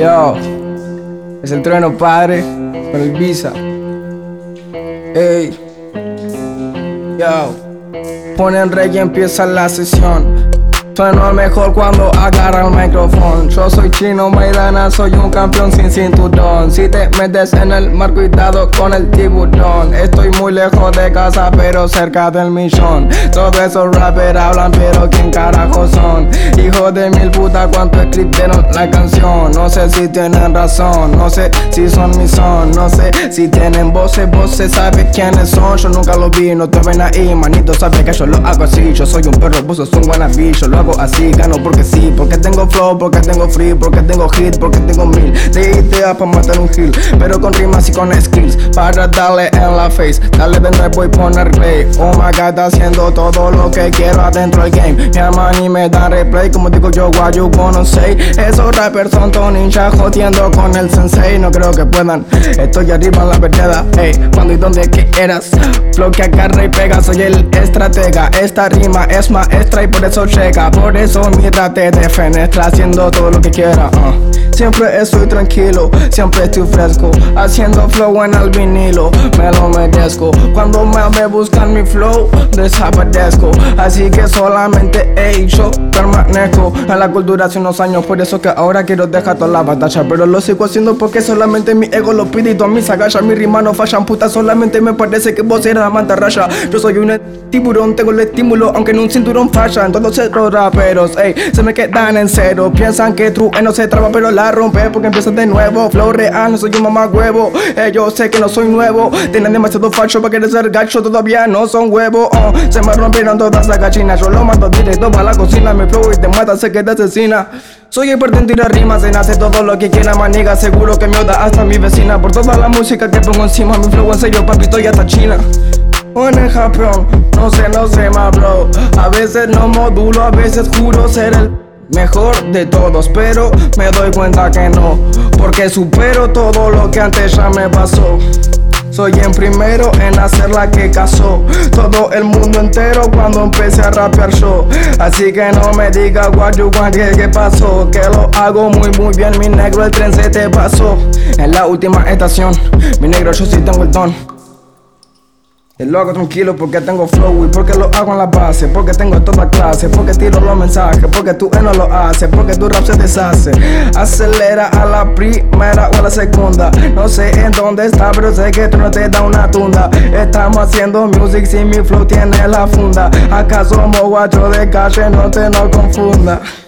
Yo, es el trueno, padre, con el Visa. Ey, yo, ponen rey y empieza la sesión. Sueno mejor cuando agarra el micrófono. Yo soy Chino Maidana, soy un campeón sin cinturón. Si te metes en el mar, cuidado con el tiburón. Estoy muy lejos de casa, pero cerca del millón. Todos esos rappers hablan, pero ¿quién carajo son? Hijos de mil putas, ¿cuánto escribieron la canción? No sé si tienen razón, no sé si son mi son. No sé si tienen voces, sabes quiénes son. Yo nunca los vi, no te ven ahí, manito, sabes que yo lo hago así. Yo soy un perro, vos sos un wannabe, yo lo hago así, gano porque sí, porque tengo flow, porque tengo free, porque tengo hit, porque tengo mil de ideas para matar un hill, pero con rimas y con skills, para darle en la face, darle de nuevo y poner play. Oh my god, haciendo todo lo que quiero adentro del game. Me aman y me dan replay, como digo yo, what you gonna say. Esos rappers son todo ninja jodiendo con el sensei, no creo que puedan, estoy arriba en la vereda, hey, cuando y donde que eras, flow que agarra y pega, soy el estratega, esta rima es maestra y por eso llega. Por eso mi rap te defenestra haciendo todo lo que quiera. Siempre estoy tranquilo, siempre estoy fresco, haciendo flow en el vinilo, me lo merezco. Cuando me buscan mi flow, desaparezco. Así que solamente yo permanezco en la cultura hace unos años. Por eso que ahora quiero dejar toda la batalla, pero lo sigo haciendo porque solamente mi ego lo pide y todas mis agallas, mis rimas no fallan, puta. Solamente me parece que vos eras la mantarraya. Yo soy un tiburón, tengo el estímulo, aunque en un cinturón fallan todos esos raperos, ey, se me quedan en cero. Piensan que true no se traba, pero la rompe porque empiezas de nuevo. Flow real, no soy un mamagüevo. Yo sé que no soy nuevo, tienen demasiado facho para querer ser gacho, todavía no son huevos. Se me rompieron todas las gallinas, yo lo mando directo para la cocina. Mi flow y te mata, sé que te asesina. Soy experto en tirar rimas, en hacer todo lo que quiera, maniga. Seguro que me oda hasta mi vecina por toda la música que pongo encima. Mi flow en serio, papi, estoy hasta China. O en el Japón, no sé más, bro. A veces no modulo, a veces juro ser el mejor de todos, pero me doy cuenta que no, porque supero todo lo que antes ya me pasó. Soy el primero en hacer la que casó todo el mundo entero cuando empecé a rapear yo. Así que no me digas what you want, que pasó, que lo hago muy bien, mi negro, el tren se te pasó. En la última estación, mi negro, yo sí tengo el don. Y lo hago tranquilo porque tengo flow y porque lo hago en la base, porque tengo toda clase, porque tiro los mensajes, porque tú no lo haces, porque tu rap se deshace. Acelera a la primera o a la segunda, no sé en dónde está, pero sé que tú no te da una tunda. Estamos haciendo music si mi flow tiene la funda. Acá somos guachos de calle, no te no confunda.